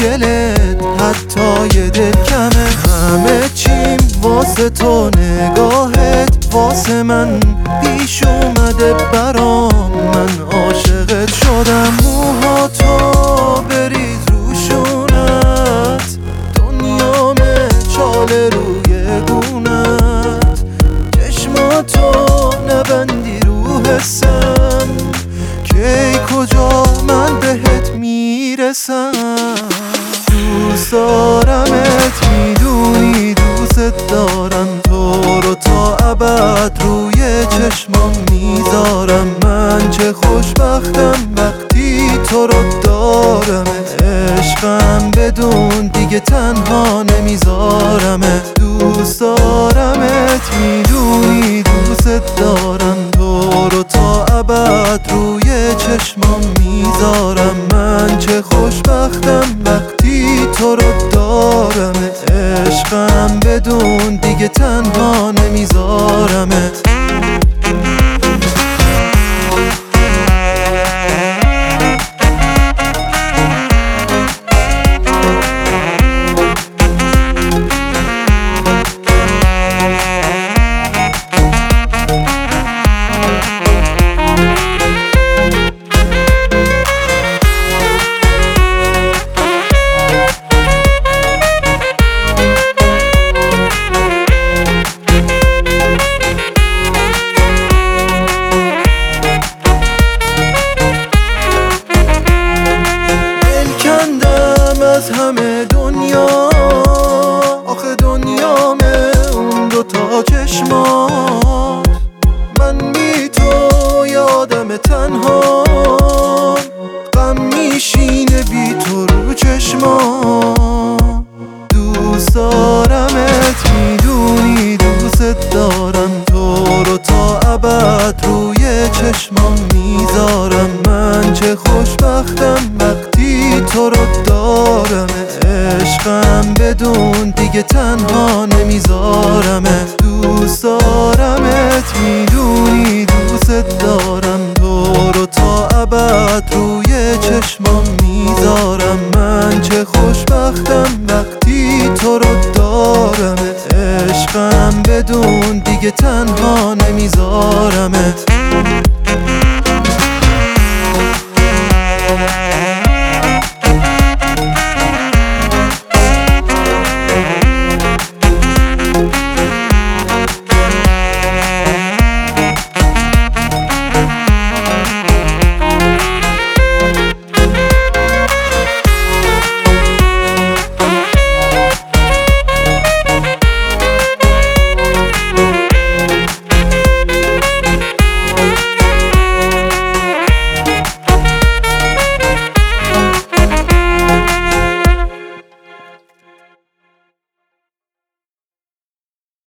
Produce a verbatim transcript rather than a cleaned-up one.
دلت حتی یه دل کمه. همه چیم واسه تو، نگاهت واسه من پیش اومده برام، من عاشقت شدم. موهاتو بریز روشونت، دنیامه چاله روی گونت، چشماتو نبندی رو حسم، کی کجا من بهت میرسم. دوست دارمت، میدونی دوست دارم، تو رو تا ابد روی چشمام میذارم. من چه خوشبختم وقتی تو رو دارم، عشقم بدون دیگه تنها نمیذارم. دوست دارمت، میدونی دوست دارم، تو رو تا ابد روی چشمام میذارم. من چه خوشبختم وقتی تو رو دارم، عشقم بدون دیگه تنها نمیذارم. از همه دنیا، آخه دنیامه اون دوتا چشمات، من بی تو یادم تنها، غم میشینه بی تو رو چشمات. دوست دارمت، میدونی دوست دارم، تو رو تا ابد روی چشمام میذارم. من چه خوشبختم وقتی تو رو دارم، عشقم بدون دیگه تنها نمیذارم. دوست دارمت، میدونی دوست دارم، تو رو تا ابد روی چشمام میذارم. من چه خوشبختم وقتی تو رو دارم، عشقم بدون دیگه تنها نمیذارم.